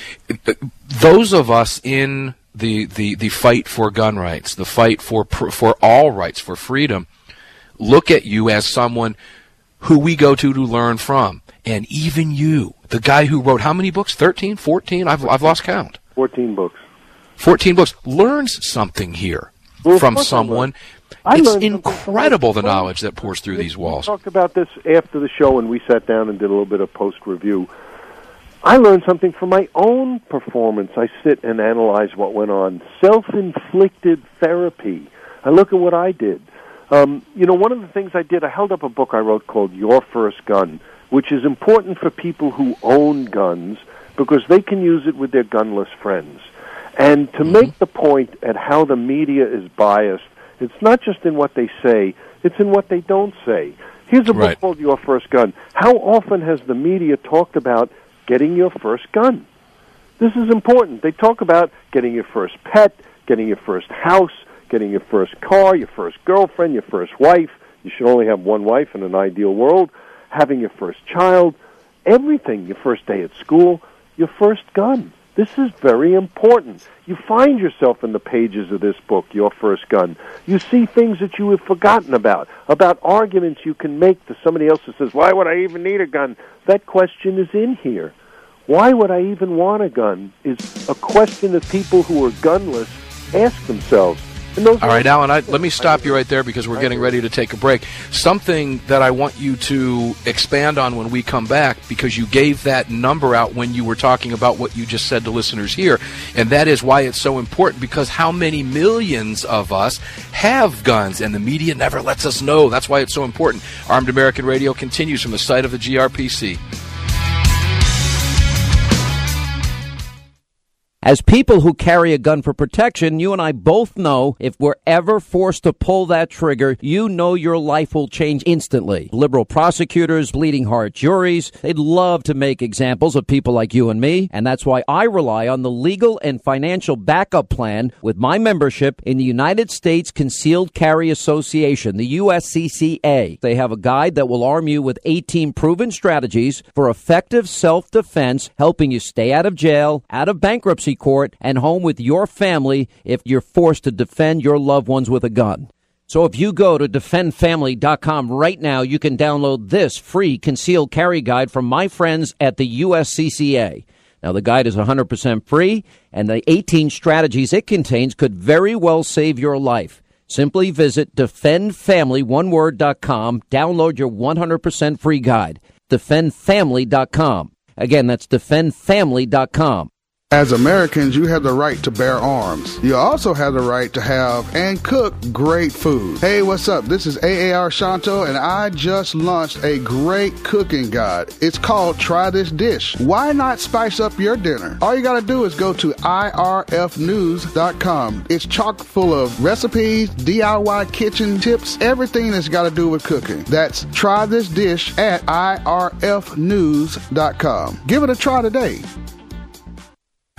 Those of us in the, the, the fight for gun rights, the fight for for all rights, for freedom, look at you as someone who we go to to learn from. And even you, the guy who wrote how many books? thirteen, fourteen? I've, I've lost count. fourteen books. fourteen books. Learns something here well, from someone. It's incredible the knowledge that pours through these walls. We talked about this after the show, and we sat down and did a little bit of post-review. I learned something from my own performance. I sit and analyze what went on. Self-inflicted therapy. I look at what I did. Um, you know, one of the things I did, I held up a book I wrote called Your First Gun, which is important for people who own guns because they can use it with their gunless friends. And to mm-hmm. make the point at how the media is biased, it's not just in what they say, it's in what they don't say. Here's a right. book called Your First Gun. How often has the media talked about getting your first gun? This is important. They talk about getting your first pet, getting your first house, getting your first car, your first girlfriend, your first wife. You should only have one wife in an ideal world. Having your first child, everything, your first day at school, your first gun. This is very important. You find yourself in the pages of this book, Your First Gun. You see things that you have forgotten about, about arguments you can make to somebody else who says, why would I even need a gun? That question is in here. Why would I even want a gun is a question that people who are gunless ask themselves. All right, Alan, I, let me stop you right there because we're getting ready to take a break. Something that I want you to expand on when we come back, because you gave that number out when you were talking about what you just said to listeners here, and that is why it's so important, because how many millions of us have guns, and the media never lets us know. That's why it's so important. Armed American Radio continues from the site of the G R P C. As people who carry a gun for protection, you and I both know if we're ever forced to pull that trigger, you know your life will change instantly. Liberal prosecutors, bleeding heart juries, they'd love to make examples of people like you and me, and that's why I rely on the legal and financial backup plan with my membership in the United States Concealed Carry Association, the U S C C A. They have a guide that will arm you with eighteen proven strategies for effective self-defense, helping you stay out of jail, out of bankruptcy court, and home with your family if you're forced to defend your loved ones with a gun. So if you go to defend family dot com right now, you can download this free concealed carry guide from my friends at the U S C C A. Now, the guide is one hundred percent free, and the eighteen strategies it contains could very well save your life. Simply visit defend family one word dot com, download your one hundred percent free guide. defend family dot com. Again, that's defend family dot com. As Americans, you have the right to bear arms. You also have the right to have and cook great food. Hey, what's up? This is A A R Shanto, and I just launched a great cooking guide. It's called Try This Dish. Why not spice up your dinner? All you got to do is go to I R F news dot com. It's chock full of recipes, D I Y kitchen tips, everything that's got to do with cooking. That's Try This Dish at I R F news dot com. Give it a try today.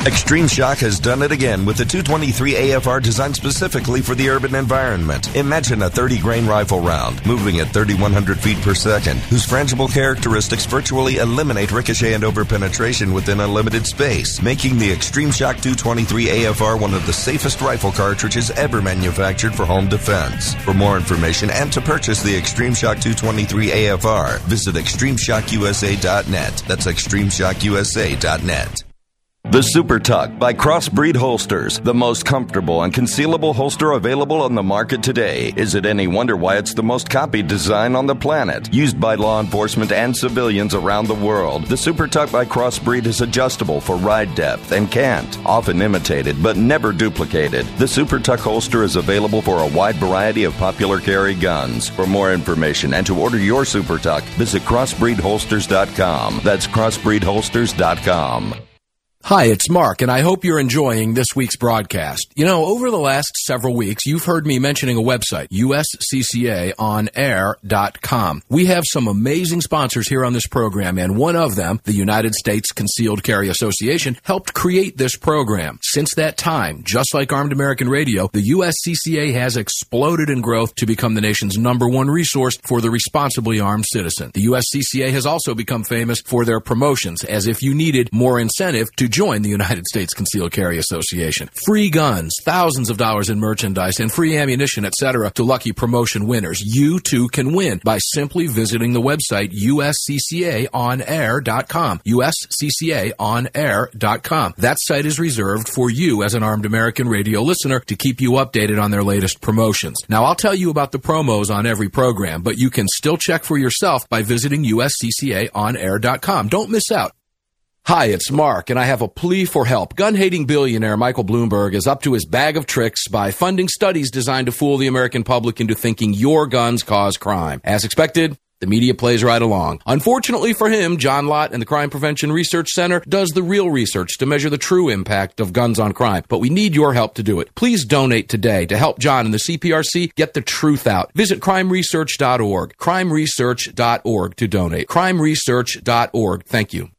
Extreme Shock has done it again with the two twenty-three A F R designed specifically for the urban environment. Imagine a thirty grain rifle round moving at thirty-one hundred feet per second, whose frangible characteristics virtually eliminate ricochet and overpenetration within a limited space, making the Extreme Shock two twenty-three A F R one of the safest rifle cartridges ever manufactured for home defense. For more information and to purchase the Extreme Shock two twenty-three A F R, visit extreme shock u s a dot net. That's extreme shock u s a dot net. The Super Tuck by Crossbreed Holsters, the most comfortable and concealable holster available on the market today. Is it any wonder why it's the most copied design on the planet? Used by law enforcement and civilians around the world, the Super Tuck by Crossbreed is adjustable for ride depth and cant, often imitated but never duplicated. The Super Tuck holster is available for a wide variety of popular carry guns. For more information and to order your Super Tuck, visit crossbreed holsters dot com. That's crossbreed holsters dot com. Hi, it's Mark, and I hope you're enjoying this week's broadcast. You know, over the last several weeks, you've heard me mentioning a website, U S C C A on air dot com. We have some amazing sponsors here on this program, and one of them, the United States Concealed Carry Association, helped create this program. Since that time, just like Armed American Radio, the U S C C A has exploded in growth to become the nation's number one resource for the responsibly armed citizen. The U S C C A has also become famous for their promotions, as if you needed more incentive to join the United States Concealed Carry Association. Free guns, thousands of dollars in merchandise, and free ammunition, et cetera to lucky promotion winners. You too can win by simply visiting the website U S C C A on air dot com. U S C C A on air dot com. That site is reserved for you as an Armed American Radio listener to keep you updated on their latest promotions. Now, I'll tell you about the promos on every program, but you can still check for yourself by visiting U S C C A on air dot com. Don't miss out. Hi, it's Mark, and I have a plea for help. Gun-hating billionaire Michael Bloomberg is up to his bag of tricks by funding studies designed to fool the American public into thinking your guns cause crime. As expected, the media plays right along. Unfortunately for him, John Lott and the Crime Prevention Research Center does the real research to measure the true impact of guns on crime. But we need your help to do it. Please donate today to help John and the C P R C get the truth out. Visit crime research dot org, crime research dot org to donate. crime research dot org. Thank you.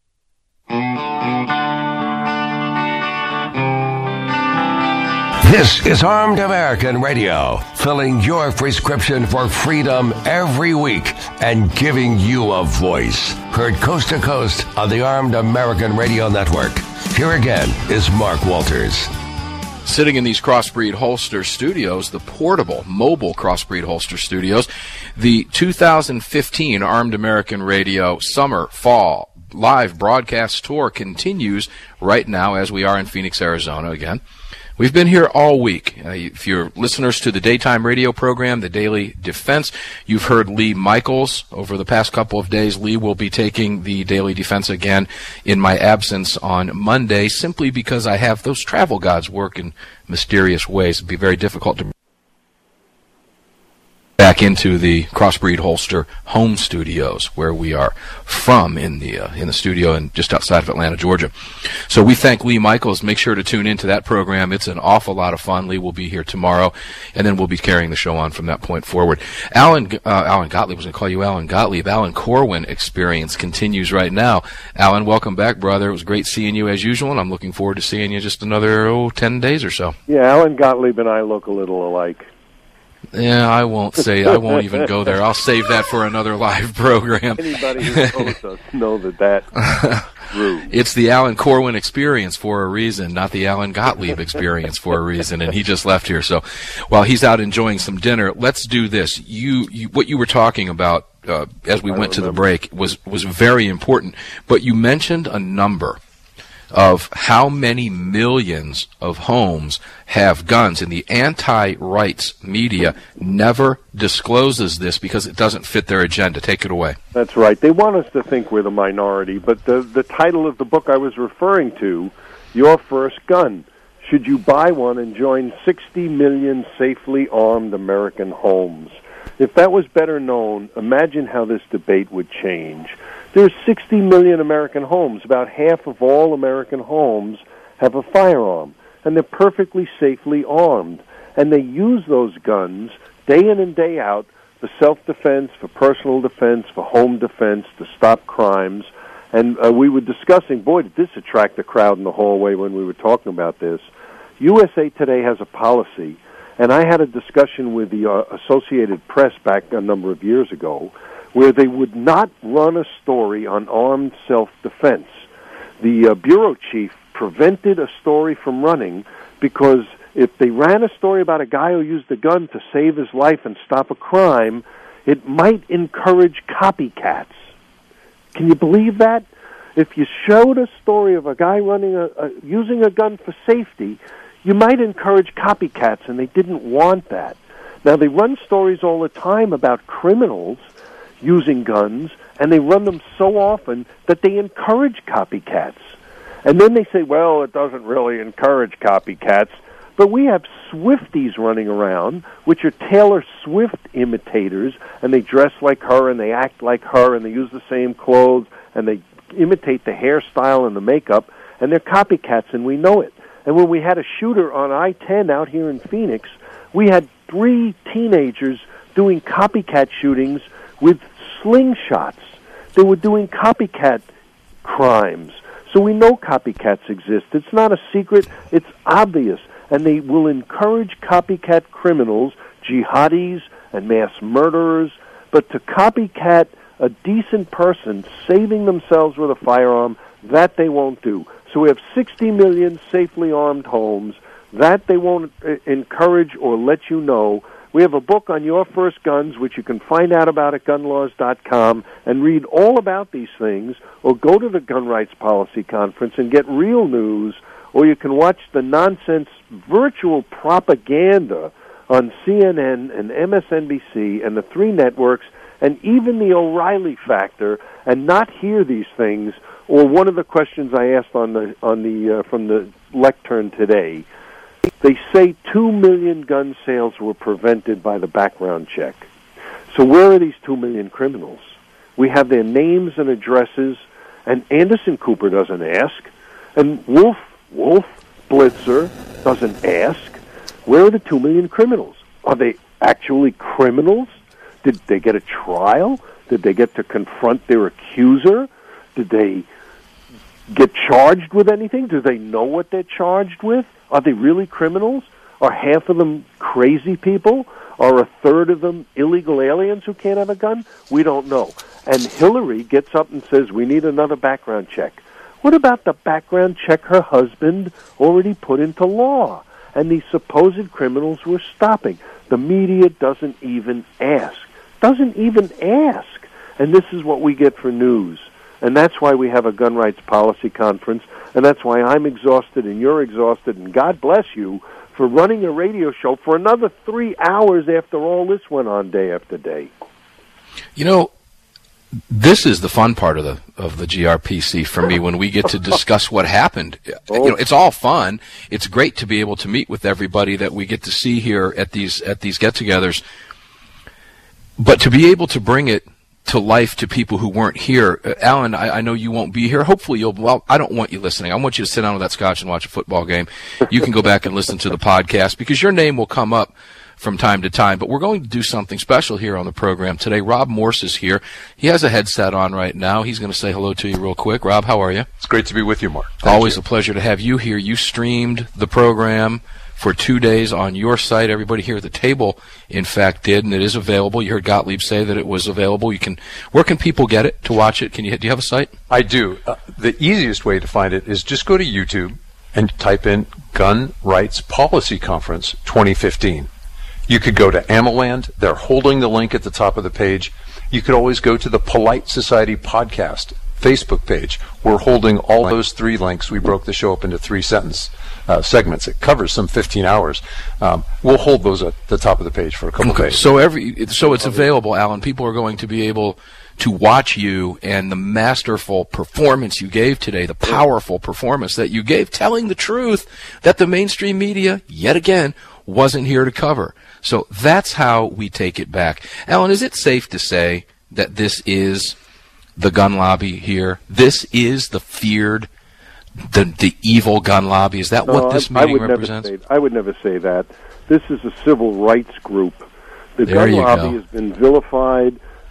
This is Armed American Radio, filling your prescription for freedom every week and giving you a voice. Heard coast to coast on the Armed American Radio Network. Here again is Mark Walters. Sitting in these Crossbreed Holster studios, the portable, mobile Crossbreed Holster studios, the two thousand fifteen Armed American Radio Summer, Fall, live broadcast tour continues right now as we are in Phoenix, Arizona again. We've been here all week. Uh, if you're listeners to the daytime radio program, The Daily Defense, you've heard Lee Michaels over the past couple of days. Lee will be taking the Daily Defense again in my absence on Monday, simply because I have those travel gods work in mysterious ways. It'd be very difficult to back into the Crossbreed Holster home studios where we are from in the uh, in the studio and just outside of Atlanta, Georgia. So we thank Lee Michaels. Make sure to tune into that program. It's an awful lot of fun. Lee will be here tomorrow, and then we'll be carrying the show on from that point forward. Alan uh, Alan Gottlieb, I was going to call you Alan Gottlieb. Alan Corwin experience continues right now. Alan, welcome back, brother. It was great seeing you as usual, and I'm looking forward to seeing you just another oh, ten days or so. Yeah, Alan Gottlieb and I look a little alike. Yeah, I won't say. I won't even go there. I'll save that for another live program. Anybody who knows us know that that's true. It's the Alan Corwin experience for a reason, not the Alan Gottlieb experience for a reason. And he just left here. So while he's out enjoying some dinner, let's do this. You, you what you were talking about uh, as we I went remember. to the break was was very important. But you mentioned a number of how many millions of homes have guns, and the anti-rights media never discloses this because it doesn't fit their agenda. Take it away. That's right. They want us to think we're the minority, but the, the title of the book I was referring to, Your First Gun, should you buy one and join sixty million safely armed American homes? If that was better known, imagine how this debate would change. There's sixty million American homes. About half of all American homes have a firearm, and they're perfectly safely armed. And they use those guns day in and day out for self-defense, for personal defense, for home defense, to stop crimes. And uh, we were discussing, boy, did this attract the crowd in the hallway when we were talking about this. U S A Today has a policy, and I had a discussion with the uh, Associated Press back a number of years ago, where they would not run a story on armed self-defense. The uh, bureau chief prevented a story from running because if they ran a story about a guy who used a gun to save his life and stop a crime, it might encourage copycats. Can you believe that? If you showed a story of a guy running a, a using a gun for safety, you might encourage copycats, and they didn't want that. Now, they run stories all the time about criminals using guns, and they run them so often that they encourage copycats. And then they say, well, it doesn't really encourage copycats. But we have Swifties running around, which are Taylor Swift imitators, and they dress like her, and they act like her, and they use the same clothes, and they imitate the hairstyle and the makeup, and they're copycats, and we know it. And when we had a shooter on I ten out here in Phoenix, we had three teenagers doing copycat shootings with slingshots. They were doing copycat crimes. So we know copycats exist. It's not a secret. It's obvious. And they will encourage copycat criminals, jihadis and mass murderers, but to copycat a decent person saving themselves with a firearm, that they won't do. So we have sixty million safely armed homes. That they won't uh, encourage or let you know. We have a book on your first guns, which you can find out about at gun laws dot com and read all about these things, or go to the Gun Rights Policy Conference and get real news, or you can watch the nonsense virtual propaganda on C N N and M S N B C and the three networks and even the O'Reilly factor and not hear these things. Or one of the questions I asked on the on the uh, from the lectern today, they say two million gun sales were prevented by the background check. So where are these two million criminals? We have their names and addresses, and Anderson Cooper doesn't ask, and Wolf Wolf Blitzer doesn't ask. Where are the two million criminals? Are they actually criminals? Did they get a trial? Did they get to confront their accuser? Did they get charged with anything? Do they know what they're charged with? Are they really criminals? Are half of them crazy people? Are a third of them illegal aliens who can't have a gun? We don't know. And Hillary gets up and says, we need another background check. What about the background check her husband already put into law? And these supposed criminals were stopping. The media doesn't even ask. Doesn't even ask. And this is what we get for news. And that's why we have a gun rights policy conference, and that's why I'm exhausted and you're exhausted, and God bless you for running a radio show for another three hours after all this went on day after day. You know, this is the fun part of the of the G R P C for me, when we get to discuss what happened. Oh. You know, it's all fun. It's great to be able to meet with everybody that we get to see here at these at these get-togethers. But to be able to bring it to life to people who weren't here. Uh, Alan, I, I know you won't be here. Hopefully you'll, well, I don't want you listening. I want you to sit down with that scotch and watch a football game. You can go back and listen to the podcast because your name will come up from time to time. But we're going to do something special here on the program today. Rob Morse is here. He has a headset on right now. He's going to say hello to you real quick. Rob, how are you? It's great to be with you, Mark. Thank Always you. a pleasure to have you here. You streamed the program for two days on your site. Everybody here at the table, in fact, did, and it is available. You heard Gottlieb say that it was available. You can. Where can people get it to watch it? Can you? Do you have a site? I do. Uh, the easiest way to find it is just go to YouTube and type in Gun Rights Policy Conference twenty fifteen. You could go to Amaland. They're holding the link at the top of the page. You could always go to the Polite Society Podcast Facebook page. We're holding all those three links. We broke the show up into three sentence uh, segments. It covers some fifteen hours. Um, we'll hold those at the top of the page for a couple okay. days. So every so it's available, Alan. People are going to be able to watch you and the masterful performance you gave today, the powerful performance that you gave, telling the truth that the mainstream media, yet again, wasn't here to cover. So that's how we take it back. Alan, is it safe to say that this is the gun lobby here? This is the feared, the the evil gun lobby? Is that no, what this I, meeting I would represents? Never say, I would never say that. This is a civil rights group. The There gun you lobby go. has been vilified.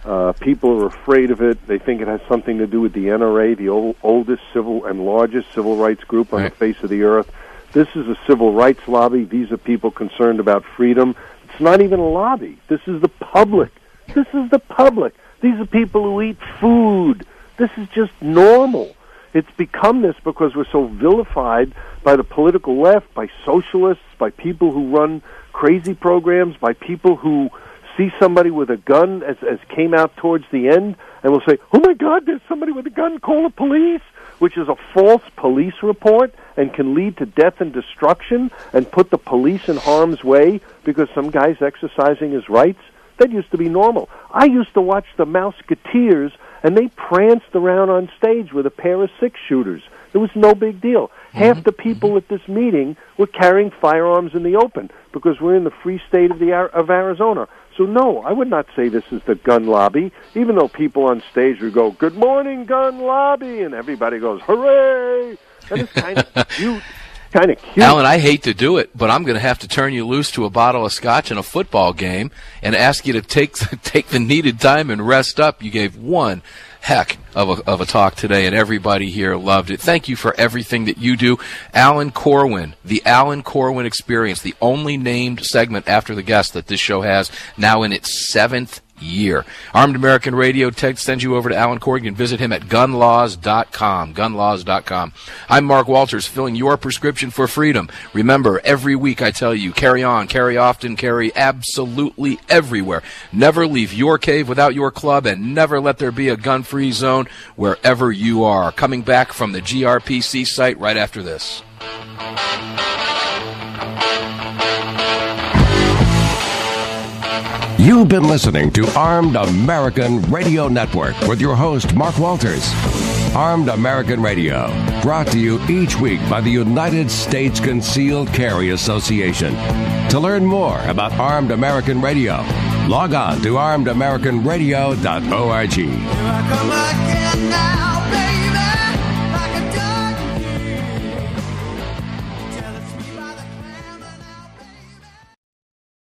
Uh, people are afraid of it. They think it has something to do with the N R A, the old, oldest civil and largest civil rights group on right. the face of the earth. This is a civil rights lobby. These are people concerned about freedom. It's not even a lobby. This is the public. This is the public. These are people who eat food. This is just normal. It's become this because we're so vilified by the political left, by socialists, by people who run crazy programs, by people who see somebody with a gun as, as came out towards the end and will say, oh my God, there's somebody with a gun, call the police, which is a false police report and can lead to death and destruction and put the police in harm's way because some guy's exercising his rights. That used to be normal. I used to watch the Mouseketeers, and they pranced around on stage with a pair of six-shooters. It was no big deal. Mm-hmm. Half the people at this meeting were carrying firearms in the open because we're in the free state of the of Arizona. So, no, I would not say this is the gun lobby, even though people on stage would go, good morning, gun lobby, and everybody goes, hooray! That is kind of cute. Kind of cute. Alan, I hate to do it, but I'm going to have to turn you loose to a bottle of scotch in a football game and ask you to take take the needed time and rest up. You gave one heck of a, of a talk today, and everybody here loved it. Thank you for everything that you do. Alan Corwin, the Alan Corwin Experience, the only named segment after the guest that this show has, now in its seventh year. Armed American Radio Tech sends you over to Alan Corwin. You can visit him at gun laws dot com. gun laws dot com. I'm Mark Walters, filling your prescription for freedom. Remember, every week I tell you, carry on, carry often, carry absolutely everywhere. Never leave your cave without your club, and never let there be a gun-free zone wherever you are. Coming back from the G R P C site right after this. You've been listening to Armed American Radio Network with your host, Mark Walters. Armed American Radio, brought to you each week by the United States Concealed Carry Association. To learn more about Armed American Radio, log on to armed american radio dot org. Here I come again now, baby.